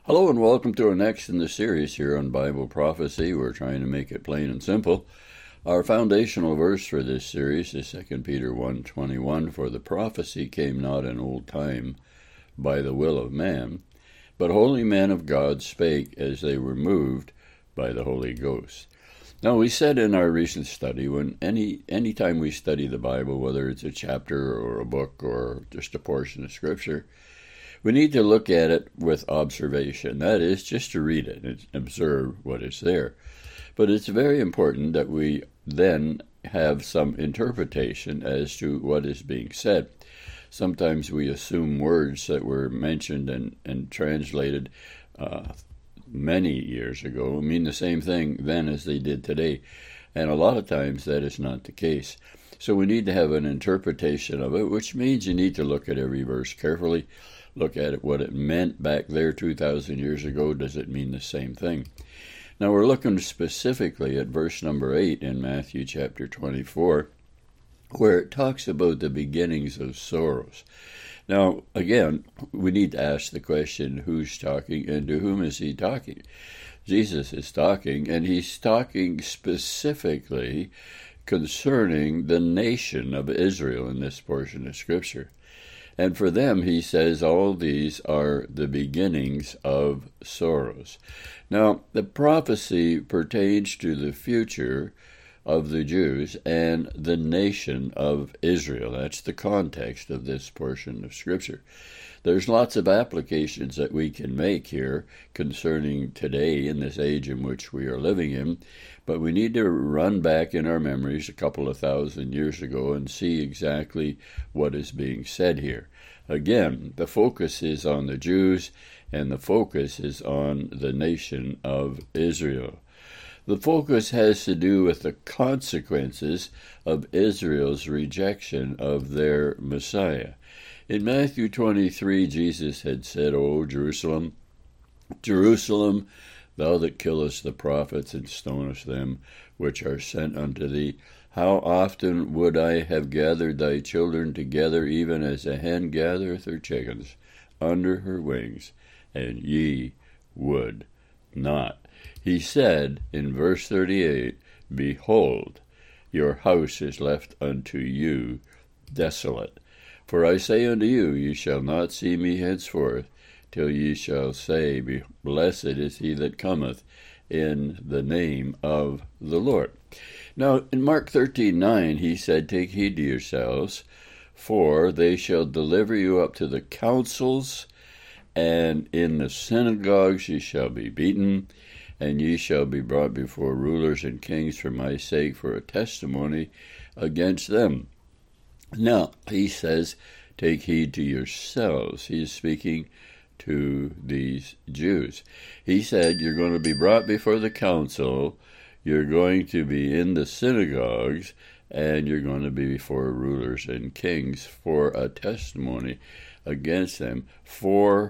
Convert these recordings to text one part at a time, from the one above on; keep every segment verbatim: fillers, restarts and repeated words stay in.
Hello and welcome to our next in the series here on Bible prophecy. We're trying to make it plain and simple. Our foundational verse for this series is Second Peter one twenty-one, "For the prophecy came not in old time by the will of man, but holy men of God spake as they were moved by the Holy Ghost." Now, we said in our recent study, when any any time we study the Bible, whether it's a chapter or a book or just a portion of Scripture, we need to look at it with observation. That is, just to read it and observe what is there. But it's very important that we then have some interpretation as to what is being said. Sometimes we assume words that were mentioned and, and translated uh, many years ago mean the same thing then as they did today. And a lot of times that is not the case. So we need to have an interpretation of it, which means you need to look at every verse carefully. Look at it, what it meant back there two thousand years ago. Does it mean the same thing? Now we're looking specifically at verse number eight in Matthew chapter twenty-four, where it talks about the beginnings of sorrows. Now, again, we need to ask the question, who's talking and to whom is he talking? Jesus is talking, and he's talking specifically concerning the nation of Israel in this portion of Scripture. And for them, he says, all these are the beginnings of sorrows. Now, the prophecy pertains to the future of the Jews and the nation of Israel. That's the context of this portion of Scripture. There's lots of applications that we can make here concerning today in this age in which we are living in, but we need to run back in our memories a couple of thousand years ago and see exactly what is being said here. Again, the focus is on the Jews, and the focus is on the nation of Israel. The focus has to do with the consequences of Israel's rejection of their Messiah. In Matthew twenty-three, Jesus had said, "O Jerusalem, Jerusalem, thou that killest the prophets and stonest them which are sent unto thee, how often would I have gathered thy children together, even as a hen gathereth her chickens under her wings, and ye would not." He said in verse thirty-eight, "Behold, your house is left unto you desolate. For I say unto you, ye shall not see me henceforth, till ye shall say, Blessed is he that cometh in the name of the Lord." Now, in Mark thirteen nine, he said, "Take heed to yourselves, for they shall deliver you up to the councils, and in the synagogues ye shall be beaten, and ye shall be brought before rulers and kings for my sake, for a testimony against them." Now, he says, take heed to yourselves. He is speaking to these Jews. He said, you're going to be brought before the council, you're going to be in the synagogues, and you're going to be before rulers and kings for a testimony against them for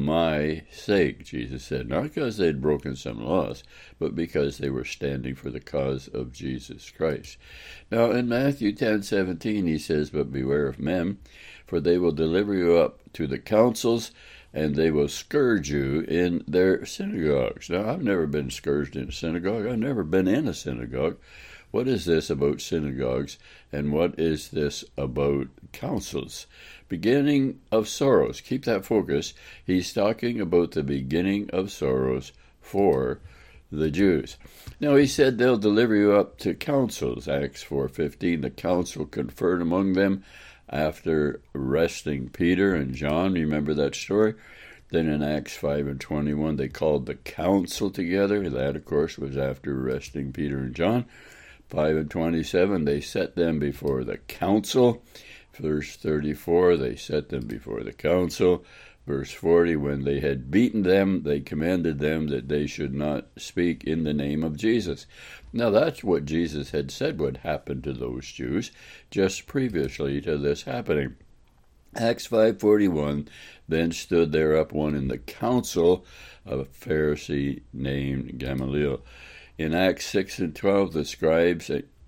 my sake, Jesus said. Not because they'd broken some laws, but because they were standing for the cause of Jesus Christ. Now, in Matthew ten seventeen, he says, "But beware of men, for they will deliver you up to the councils, and they will scourge you in their synagogues." Now, I've never been scourged in a synagogue. I've never been in a synagogue. What is this about synagogues, and what is this about councils? Beginning of sorrows. Keep that focus. He's talking about the beginning of sorrows for the Jews. Now, he said they'll deliver you up to councils. Acts four fifteen, the council conferred among them after arresting Peter and John. Remember that story? Then in Acts five and twenty-one, they called the council together. That, of course, was after arresting Peter and John. five and twenty-seven, they set them before the council. Verse thirty-four, they set them before the council. Verse forty, when they had beaten them, they commanded them that they should not speak in the name of Jesus. Now, that's what Jesus had said would happen to those Jews just previously to this happening. Acts five forty-one, then stood there up one in the council, a Pharisee named Gamaliel. In Acts six and twelve, the scribes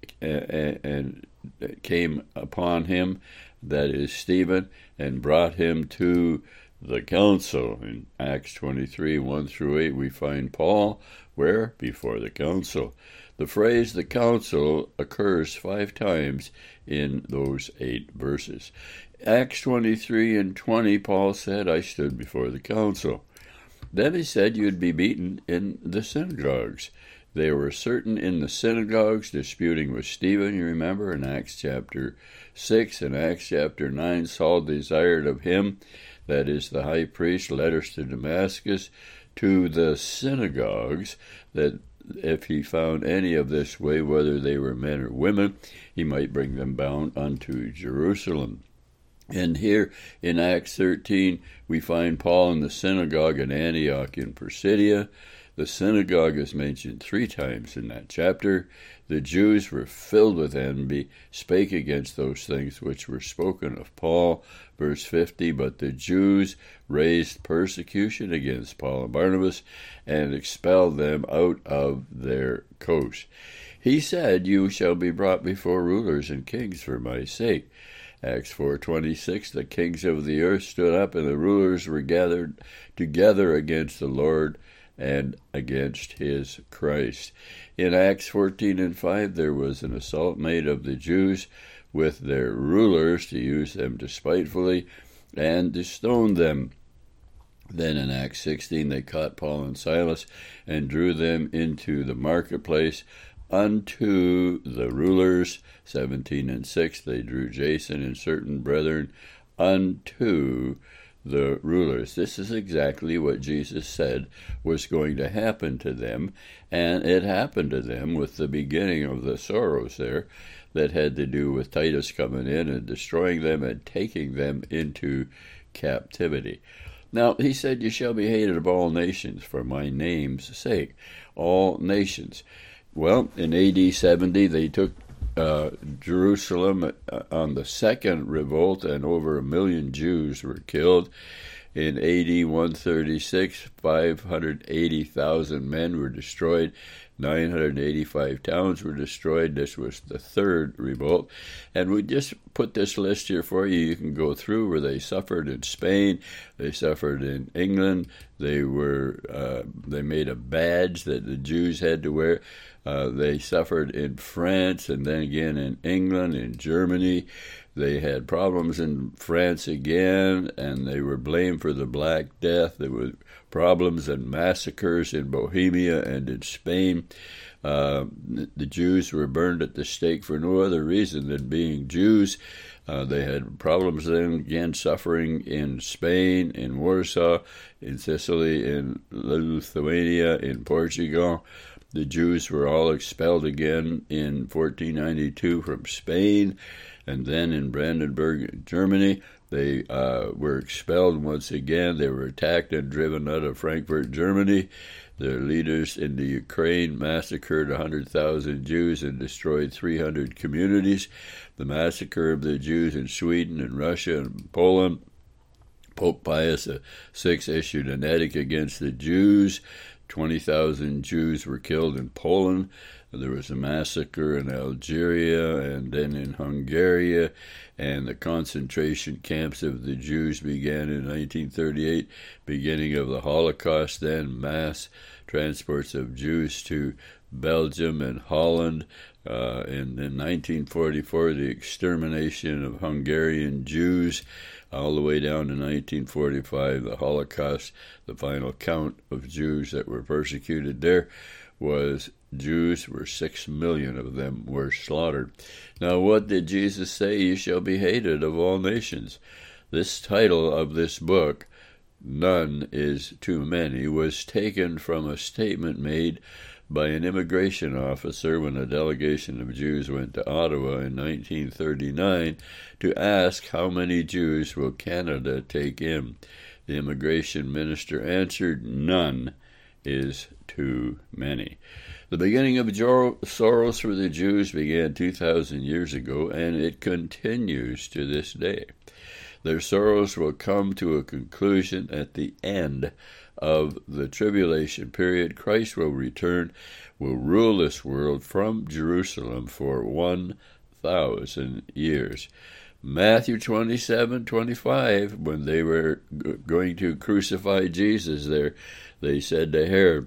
and came upon him, that is Stephen, and brought him to the council. In Acts twenty-three, one through eight, we find Paul, where? Before the council. The phrase the council occurs five times in those eight verses. Acts twenty-three and twenty, Paul said, I stood before the council. Then he said you'd be beaten in the synagogues. They were certain in the synagogues, disputing with Stephen, you remember, in Acts chapter six. In Acts chapter nine, Saul desired of him, that is the high priest, letters to Damascus, to the synagogues, that if he found any of this way, whether they were men or women, he might bring them bound unto Jerusalem. And here in Acts thirteen, we find Paul in the synagogue at Antioch in Pisidia. The synagogue is mentioned three times in that chapter. The Jews were filled with envy, spake against those things which were spoken of Paul. Verse fifty, but the Jews raised persecution against Paul and Barnabas and expelled them out of their coast. He said, you shall be brought before rulers and kings for my sake. Acts four twenty-six, the kings of the earth stood up, and the rulers were gathered together against the Lord and against his Christ. In Acts fourteen and five, there was an assault made of the Jews with their rulers to use them despitefully and to stone them. Then in Acts sixteen, they caught Paul and Silas and drew them into the marketplace unto the rulers. seventeen and six, they drew Jason and certain brethren unto the rulers. This is exactly what Jesus said was going to happen to them, and it happened to them with the beginning of the sorrows there that had to do with Titus coming in and destroying them and taking them into captivity. Now, he said, you shall be hated of all nations for my name's sake. All nations. Well, in A D seventy, they took Uh, Jerusalem uh, on the second revolt, and over a million Jews were killed. In A D one thirty-six, five hundred eighty thousand men were destroyed. nine hundred eighty-five towns were destroyed. This was the third revolt. And we just put this list here for you. You can go through where they suffered in Spain. They suffered in England. They were uh, they made a badge that the Jews had to wear. Uh, they suffered in France, and then again in England, in Germany. They had problems in France again, and they were blamed for the Black Death. There were problems and massacres in Bohemia and in Spain. Uh, the Jews were burned at the stake for no other reason than being Jews. Uh, they had problems then, again, suffering in Spain, in Warsaw, in Sicily, in Lithuania, in Portugal. The Jews were all expelled again in fourteen ninety-two from Spain, and then in Brandenburg, Germany, they uh, were expelled once again. They were attacked and driven out of Frankfurt, Germany. Their leaders in the Ukraine massacred one hundred thousand Jews and destroyed three hundred communities. The massacre of the Jews in Sweden and Russia and Poland. Pope Pius the Sixth issued an edict against the Jews. twenty thousand Jews were killed in Poland. There was a massacre in Algeria and then in Hungary, and the concentration camps of the Jews began in nineteen thirty-eight, beginning of the Holocaust, then mass transports of Jews to Belgium and Holland. Uh, and in nineteen forty-four, the extermination of Hungarian Jews, all the way down to nineteen forty-five, the Holocaust. The final count of Jews that were persecuted there was Jews were six million of them were slaughtered. Now, what did Jesus say? You shall be hated of all nations. This title of this book, None is Too Many, was taken from a statement made by an immigration officer when a delegation of Jews went to Ottawa in nineteen thirty-nine to ask how many Jews will Canada take in. The immigration minister answered, none is too many. The beginning of sorrows for the Jews began two thousand years ago, and it continues to this day. Their sorrows will come to a conclusion at the end of the tribulation period. Christ will return, will rule this world from Jerusalem for one thousand years. Matthew twenty-seven twenty-five, when they were g- going to crucify Jesus there, they said to Herod,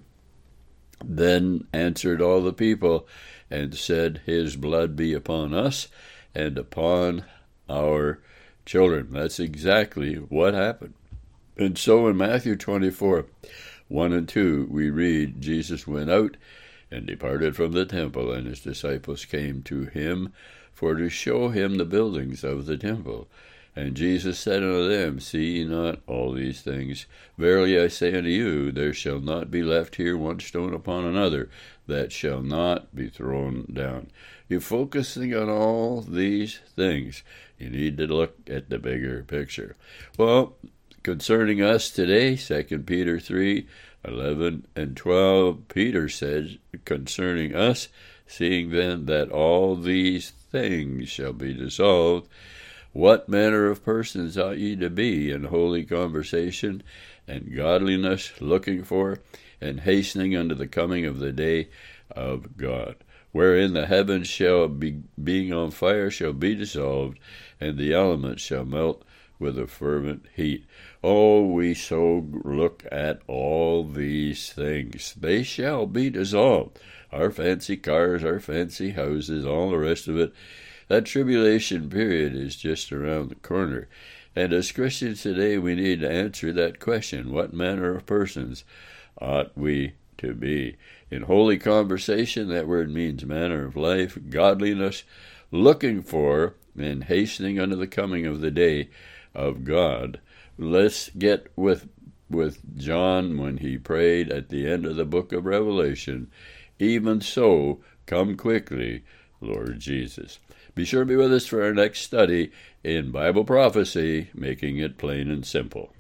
then answered all the people and said, his blood be upon us and upon our children. That's exactly what happened. And so in Matthew twenty-four, one and two, we read, Jesus went out and departed from the temple, and his disciples came to him for to show him the buildings of the temple. And Jesus said unto them, see ye not all these things? Verily I say unto you, there shall not be left here one stone upon another that shall not be thrown down. You're focusing on all these things. You need to look at the bigger picture. Well, concerning us today, Second Peter three, eleven and twelve, Peter says concerning us, seeing then that all these things shall be dissolved, what manner of persons ought ye to be in holy conversation and godliness, looking for and hastening unto the coming of the day of God, wherein the heavens shall be, being on fire, shall be dissolved, and the elements shall melt with a fervent heat. Oh, we so look at all these things. They shall be dissolved. Our fancy cars, our fancy houses, all the rest of it. That tribulation period is just around the corner. And as Christians today, we need to answer that question. What manner of persons ought we to be? In holy conversation, that word means manner of life, godliness, looking for and hastening unto the coming of the day of God. Let's get with with John when he prayed at the end of the book of Revelation, even so, come quickly, Lord Jesus. Be sure to be with us for our next study in Bible prophecy, making it plain and simple.